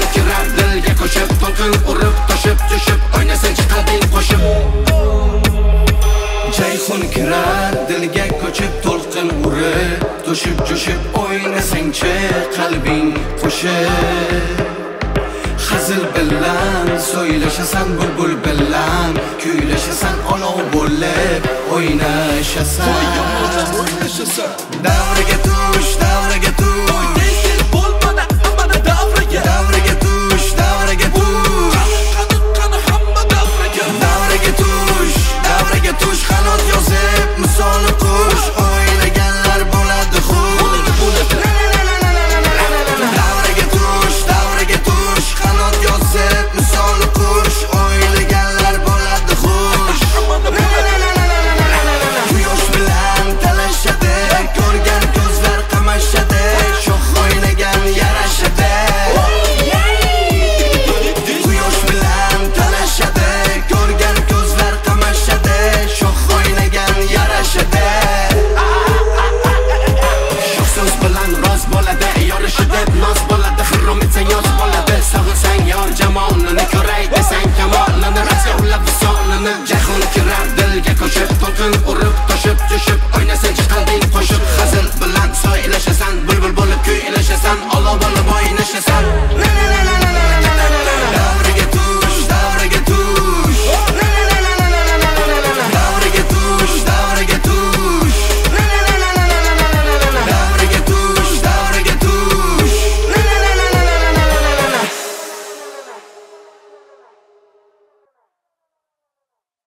kirar dilga ko'shib, to'lqin urib toshib jo'shib o'ynasang qalbing qo'shib. Jayxun kirar dilga ko'chib, to'lqin urib toshib jo'shib o'ynasang qalbing qo'shib. Hazil bilan so'ylashasan, bulbul bilan kuylashasan, olov bo'lib o'ynashasan. Davraga tush, davraga